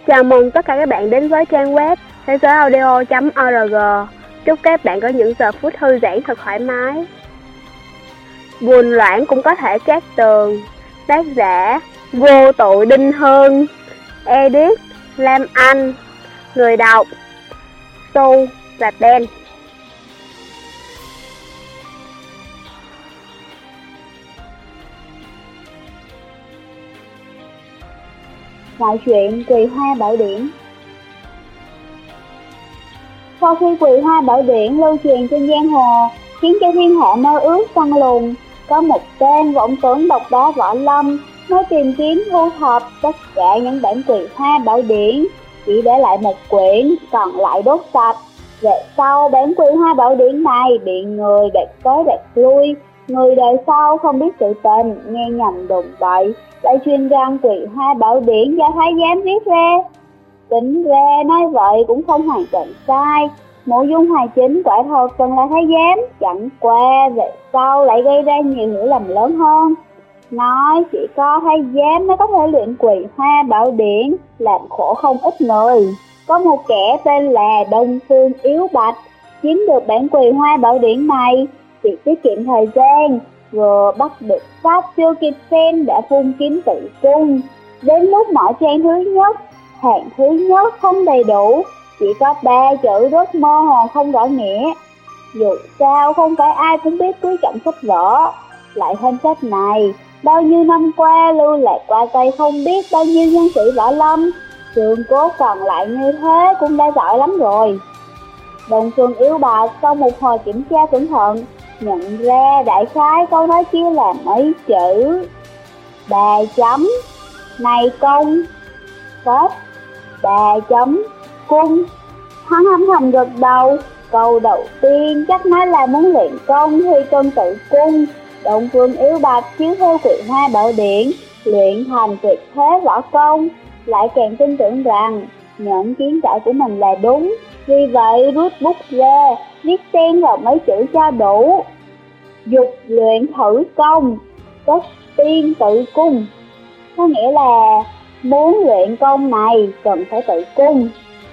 Chào mừng tất cả các bạn đến với trang web thế giớiaudio.org. Chúc các bạn có những giờ phút thư giãn thật thoải mái. Buồn loãng cũng có thể cát tường. Tác giả Vô Tội Đinh Hương. Edit Lam Anh. Người đọc Su và Ben. Ngoại truyện Quỳ Hoa Bảo Điển. Sau khi Quỳ Hoa Bảo Điển lưu truyền trên giang hồ, khiến cho thiên hạ mơ ước săn lùng, có một tên vọng tưởng độc đá võ lâm mới tìm kiếm thu thập tất cả những bản Quỳ Hoa Bảo Điển, chỉ để lại một quyển, còn lại đốt sạch. Về sau, bản Quỳ Hoa Bảo Điển này bị người đoạt tới đoạt lui, người đời sau không biết sự tình, nghe nhầm đồn bậy, lại truyền rằng Quỳ Hoa Bảo Điển do thái giám viết ra. Tính ra nói vậy cũng không hoàn toàn sai, Mộ Dung Hoài Chính quả thật từng là thái giám, chẳng qua về sau lại gây ra nhiều hiểu lầm lớn hơn. Nói chỉ có thái giám mới có thể luyện Quỳ Hoa Bảo Điển, làm khổ không ít người. Có một kẻ tên là Đông Phương Yếu Bạch, chiếm được bản Quỳ Hoa Bảo Điển này, vì tiết kiệm thời gian, vừa bắt được sách chưa kịp xem đã phun kiếm tự cung. Đến lúc mở trang thứ nhất, hàng thứ nhất không đầy đủ, chỉ có 3 chữ rất mơ hồ không rõ nghĩa. Dù sao không phải ai cũng biết quý trọng sách vở, lại thêm sách này bao nhiêu năm qua lưu lạc qua tay không biết bao nhiêu nhân sĩ võ lâm, xương cốt còn lại như thế cũng đã giỏi lắm rồi. Đông Phương Yếu Bạch sau một hồi kiểm tra cẩn thận, nhận ra đại khái câu nói kia là mấy chữ: 3 chấm này công kết 3 chấm cung. Hắn âm thầm gật đầu, câu đầu tiên chắc nói là muốn luyện công thì cần tự cung. Đông Phương Yếu Bạch chiếu theo Quỳ Hoa Bảo Điển luyện thành tuyệt thế võ công, lại càng tin tưởng rằng những kiến giải của mình là đúng, vì vậy rút bút ra viết xen vào mấy chữ cho đủ: dục luyện thử công, tất tiên tự cung. Có nghĩa là muốn luyện công này cần phải tự cung.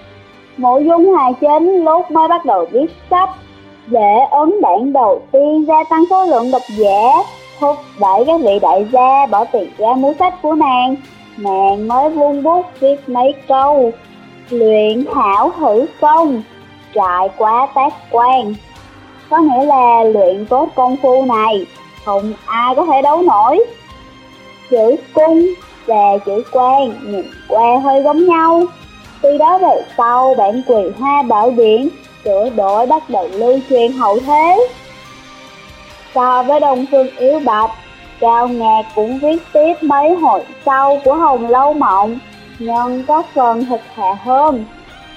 Mộ Dung Hoài Chính lúc mới bắt đầu viết sách, để ấn bản đầu tiên gia tăng số lượng độc giả, thúc đẩy các vị đại gia bỏ tiền ra mua sách của nàng mới vung bút viết mấy câu: luyện hảo thử công, trải qua tác quan. Có nghĩa là luyện tốt công phu này không ai có thể đấu nổi. Chữ cung và chữ quan nhìn qua hơi giống nhau. Từ đó về sau, bản Quỳ Hoa Bảo Điển sửa đổi bắt đầu lưu truyền hậu thế. So với Đông Phương Yếu Bạch, Cao Ngạc cũng viết tiếp mấy hồi sau của Hồng Lâu Mộng, nhưng có phần thực hạ hơn.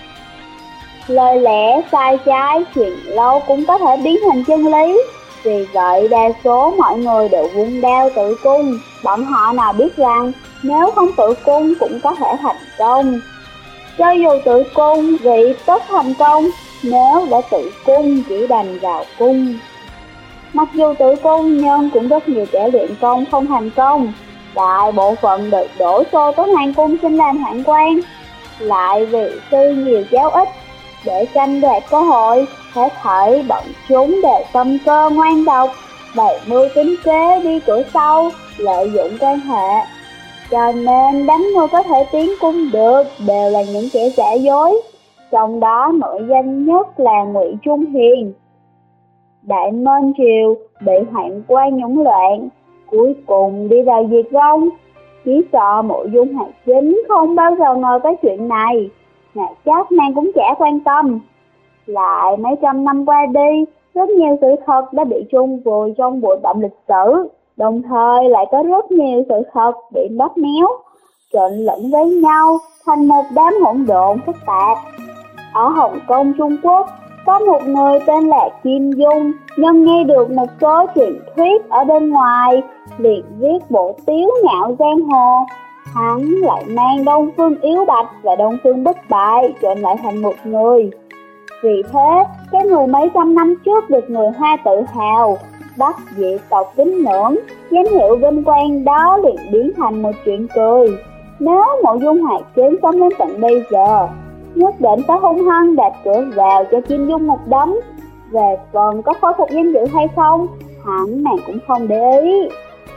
Lời lẽ sai trái chuyện lâu cũng có thể biến thành chân lý, vì vậy đa số mọi người đều vung đao tự cung. Bọn họ nào biết rằng nếu không tự cung cũng có thể thành công. Cho dù tự cung vị tất thành công, nếu đã tự cung chỉ đành vào cung. Mặc dù tự cung nhưng cũng rất nhiều kẻ luyện công không thành công. Đại bộ phận được đổ xô tới hoàng cung xin làm hoạn quan, lại vì sư nhiều giáo ít, để tranh đoạt cơ hội, hết thảy bọn chúng đều tâm cơ ngoan độc, bày mưu tính kế đi cửa sau, lợi dụng quan hệ. Cho nên đám người có thể tiến cung được đều là những kẻ giả dối, trong đó nổi danh nhất là Ngụy Trung Hiền. Đại Minh Triều bị hoạn quan nhũng loạn, cuối cùng đi vào diệt vong. Chỉ sợ Mộ Dung Hoài Chính không bao giờ ngờ tới chuyện này, mà chắc nàng cũng chả quan tâm. Lại mấy trăm năm qua đi, rất nhiều sự thật đã bị chôn vùi trong bụi bặm lịch sử, đồng thời lại có rất nhiều sự thật bị bóp méo, trộn lẫn với nhau thành một đám hỗn độn phức tạp. Ở Hồng Kông, Trung Quốc, có một người tên là Kim Dung, nhưng nghe được một số truyền thuyết ở bên ngoài, liền viết bộ tiếu ngạo giang hồ. Hắn lại mang Đông Phương Yếu Bạch và Đông Phương Bất Bại trộn lại thành một người. Vì thế, cái người mấy trăm năm trước được người Hoa tự hào, Bắc dị tộc kính ngưỡng, danh hiệu vinh quang đó liền biến thành một chuyện cười. Nếu Mộ Dung Hoạt Chiến sống đến tận bây giờ, nhất định phải hung hăng đạp cửa vào cho Kim Dung một đấm. Về phần có khôi phục danh dự hay không, hẳn nàng cũng không để ý.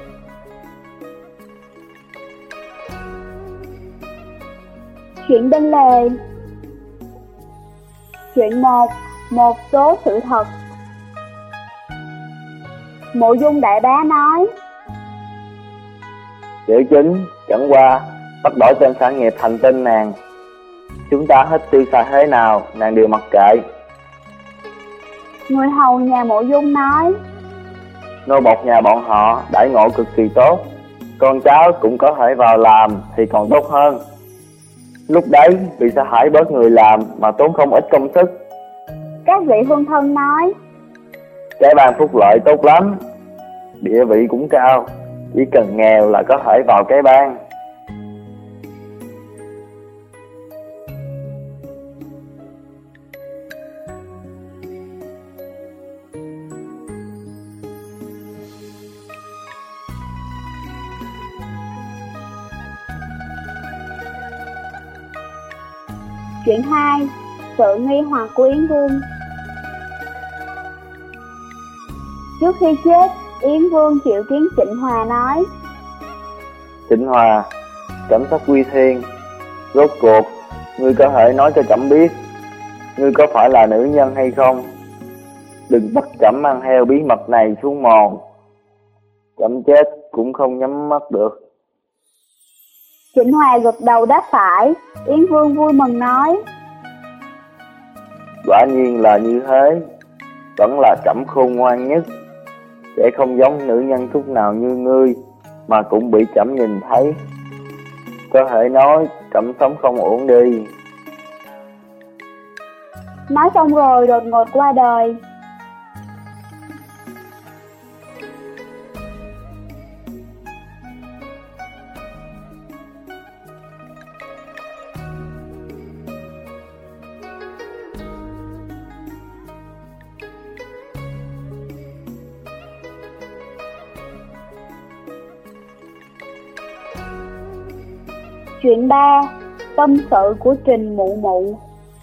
Chuyện bên lề. Chuyện 1. Một số sự thật. Mộ Dung đại bá nói: Chữ chính chẳng qua bắt đổi tên sản nghiệp thành tên nàng. Chúng ta hết tiêu xài thế nào nàng đều mặc kệ. Người hầu nhà Mộ Dung nói: Nô bộc nhà bọn họ đãi ngộ cực kỳ tốt, con cháu cũng có thể vào làm thì còn tốt hơn. Lúc đấy vì sa hãi bớt người làm mà tốn không ít công sức. Các vị hương thân nói: Cái ban phúc lợi tốt lắm, địa vị cũng cao, chỉ cần nghèo là có thể vào cái ban. Chuyện 2. Sự nghi hoặc của Yến Vương. Trước khi chết, Yến Vương triệu kiến Trịnh Hòa nói: Trịnh Hòa, trẫm thất quy thiên, rốt cuộc ngươi có thể nói cho trẫm biết ngươi có phải là nữ nhân hay không? Đừng bắt trẫm mang theo bí mật này xuống mòn, trẫm chết cũng không nhắm mắt được. Trịnh Hòa gật đầu đáp phải. Yến Vương vui mừng nói: Quả nhiên là như thế, vẫn là trẫm khôn ngoan nhất, sẽ không giống nữ nhân chút nào như ngươi mà cũng bị trẫm nhìn thấy. Có thể nói trẫm sống không ổn đi. Nói xong rồi đột ngột qua đời. Chuyện 3. Tâm sự của Trình Mụ Mụ.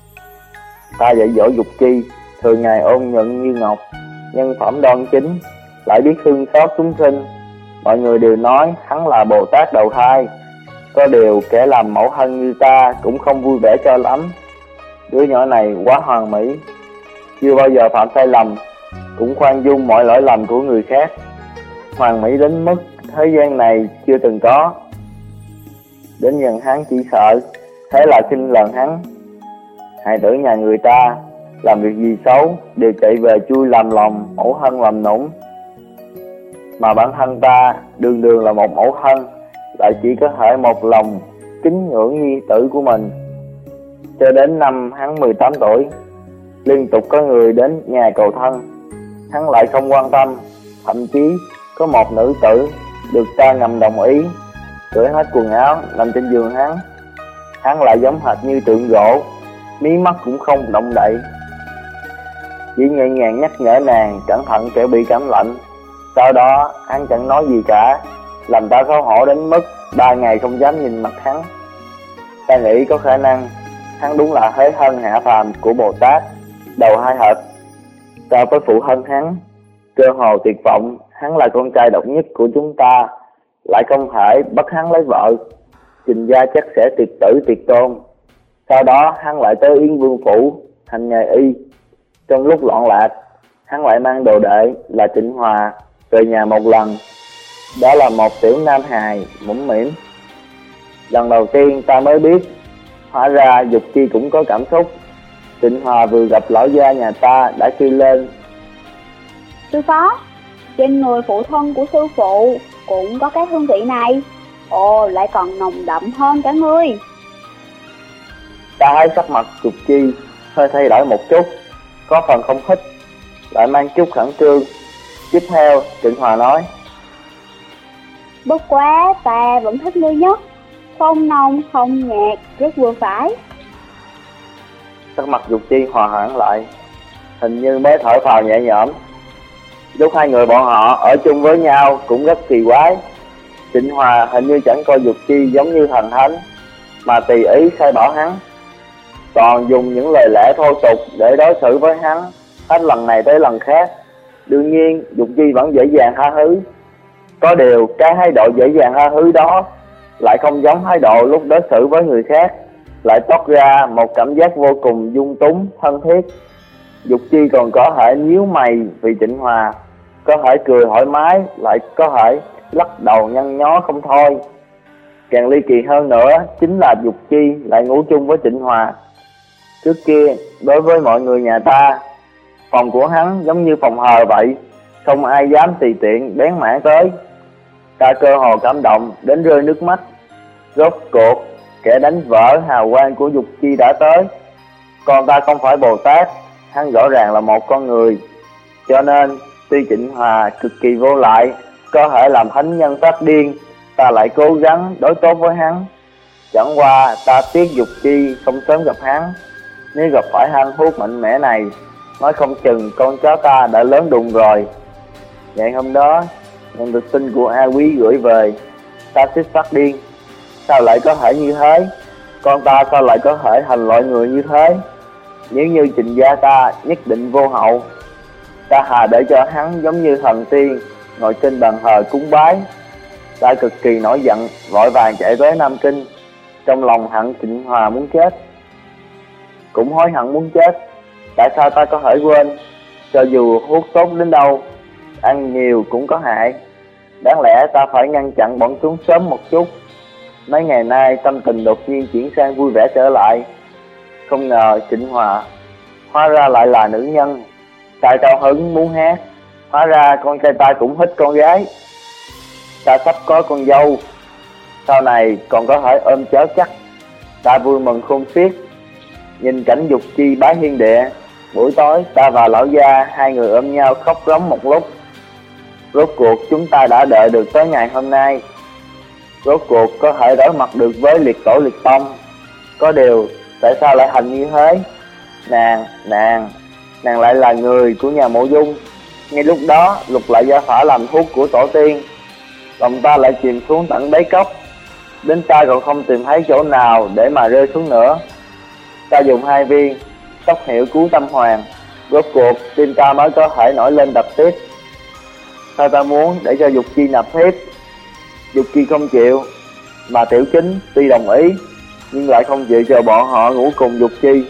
Ta dạy dỗ Dục Chi, thường ngày ôn nhuận như ngọc, nhân phẩm đoan chính, lại biết thương xót chúng sinh. Mọi người đều nói hắn là Bồ Tát đầu thai. Có điều kẻ làm mẫu thân như ta cũng không vui vẻ cho lắm. Đứa nhỏ này quá hoàn mỹ, chưa bao giờ phạm sai lầm, cũng khoan dung mọi lỗi lầm của người khác. Hoàn mỹ đến mức thế gian này chưa từng có. Đến gần hắn chỉ sợ, thế là khinh lần hắn. Hài tử nhà người ta làm việc gì xấu đều chạy về chui làm lòng mẫu thân làm nũng, mà bản thân ta đường đường là một mẫu thân lại chỉ có thể một lòng kính ngưỡng nhi tử của mình. Cho đến năm hắn 18 tuổi, liên tục có người đến nhà cầu thân, hắn lại không quan tâm. Thậm chí có một nữ tử được ta ngầm đồng ý cởi hết quần áo nằm trên giường hắn lại giống hệt như tượng gỗ, mí mắt cũng không động đậy, chỉ nhẹ nhàng nhắc nhở nàng cẩn thận kẻo bị cảm lạnh. Sau đó hắn chẳng nói gì cả, làm ta xấu hổ đến mức 3 ngày không dám nhìn mặt hắn. Ta nghĩ có khả năng hắn đúng là thế thân hạ phàm của Bồ Tát đầu hai hệt. So với phụ thân hắn, cơ hồ tuyệt vọng, hắn là con trai độc nhất của chúng ta, lại không thể bắt hắn lấy vợ. Trình gia chắc sẽ tuyệt tử tuyệt tôn. Sau đó hắn lại tới Yến Vương phủ hành nghề y. Trong lúc loạn lạc, hắn lại mang đồ đệ là Trịnh Hòa về nhà một lần. Đó là một tiểu nam hài mũm mĩm. Lần đầu tiên ta mới biết, hóa ra Dục Chi cũng có cảm xúc. Trịnh Hòa vừa gặp lão gia nhà ta đã kêu lên: Sư phó, trên người phụ thân của sư phụ cũng có cái hương vị này. Ồ, lại còn nồng đậm hơn cả ngươi. Ta thấy sắc mặt Dục Chi hơi thay đổi một chút, có phần không thích, lại mang chút khẩn trương. Tiếp theo Trịnh Hòa nói: Bất quá ta vẫn thích ngươi nhất, không nồng không nhạt, rất vừa phải. Sắc mặt Dục Chi hòa hoãn lại, hình như mới thở phào nhẹ nhõm. Lúc hai người bọn họ ở chung với nhau cũng rất kỳ quái. Trịnh Hòa hình như chẳng coi Dục Chi giống như thần thánh, mà tùy ý sai bảo hắn, còn dùng những lời lẽ thô tục để đối xử với hắn hết lần này tới lần khác. Đương nhiên Dục Chi vẫn dễ dàng tha thứ, có điều cái thái độ dễ dàng tha thứ đó lại không giống thái độ lúc đối xử với người khác, lại toát ra một cảm giác vô cùng dung túng, thân thiết. Dục Chi còn có thể nhíu mày vì Trịnh Hòa, có thể cười thoải mái, lại có thể lắc đầu nhăn nhó không thôi. Càng ly kỳ hơn nữa chính là Dục Chi lại ngủ chung với Trịnh Hòa. Trước kia đối với mọi người nhà ta, phòng của hắn giống như phòng hờ vậy, không ai dám tùy tiện bén mảng tới. Ta cơ hồ cảm động đến rơi nước mắt. Rốt cuộc kẻ đánh vỡ hào quang của Dục Chi đã tới. Còn ta không phải Bồ Tát, hắn rõ ràng là một con người. Cho nên tuy Trịnh Hòa cực kỳ vô lại, có thể làm thánh nhân phát điên, ta lại cố gắng đối tốt với hắn. Chẳng qua ta tiếc Dục Chi không sớm gặp hắn. Nếu gặp phải hăng hút mạnh mẽ này, nói không chừng con chó ta đã lớn đùng rồi. Ngày hôm đó, nhận được tin của A Quý gửi về, ta suýt phát điên. Sao lại có thể như thế? Con ta sao lại có thể thành loại người như thế? Nếu như Trịnh gia ta nhất định vô hậu, ta hà để cho hắn giống như thần tiên ngồi trên bàn thờ cúng bái. Ta cực kỳ nổi giận, vội vàng chạy tới Nam Kinh, trong lòng hận Trịnh Hòa muốn chết, cũng hối hận muốn chết. Tại sao ta có thể quên? Cho dù hút tốt đến đâu, ăn nhiều cũng có hại. Đáng lẽ ta phải ngăn chặn bọn chúng sớm một chút. Mấy ngày nay tâm tình đột nhiên chuyển sang vui vẻ trở lại. Không ngờ Trịnh Hòa hóa ra lại là nữ nhân. Ta cao hứng muốn hát, hóa ra con trai ta cũng thích con gái. Ta sắp có con dâu, sau này còn có thể ôm cháu chắc. Ta vui mừng khôn xiết, nhìn cảnh Dục Chi bái hiên địa. Buổi tối ta và lão gia hai người ôm nhau khóc rống một lúc. Rốt cuộc chúng ta đã đợi được tới ngày hôm nay. Rốt cuộc có thể đối mặt được với liệt tổ liệt tông. Có điều tại sao lại thành như thế? Nàng lại là người của nhà Mộ Dung. Ngay lúc đó lục lại gia phả làm thuốc của tổ tiên, lòng ta lại chìm xuống tận đáy cốc, đến ta còn không tìm thấy chỗ nào để mà rơi xuống nữa. Ta dùng 2 viên tốc hiệu cứu tâm hoàng, rốt cuộc tim ta mới có thể nổi lên đập tiếp. Sao ta muốn để cho Dục Chi nạp thiếp, Dục Chi không chịu, mà Tiểu Chính tuy đồng ý nhưng lại không chịu cho bọn họ ngủ cùng Dục Chi.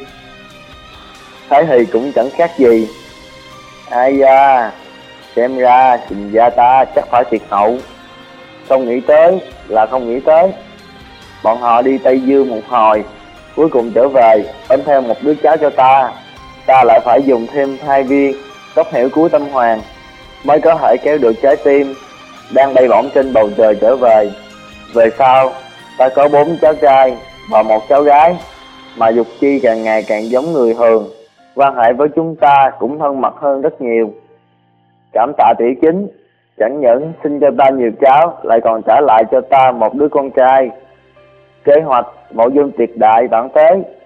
Thế thì cũng chẳng khác gì. Ai da, xem ra Trịnh gia ta chắc phải tuyệt hậu. Không nghĩ tới là không nghĩ tới. Bọn họ đi Tây Dương một hồi, cuối cùng trở về ôm theo một đứa cháu cho ta. Ta lại phải dùng thêm 2 viên tốc hiệu cứu tâm hoàng mới có thể kéo được trái tim đang bay bổng trên bầu trời trở về. Về sau ta có 4 cháu trai và 1 cháu gái, mà Dục Chi càng ngày càng giống người thường, quan hệ với chúng ta cũng thân mật hơn rất nhiều. Cảm tạ Tiểu Chính, chẳng những sinh cho ta nhiều cháu, lại còn trả lại cho ta một đứa con trai. Kế hoạch Mộ Dung tuyệt đại vạn tế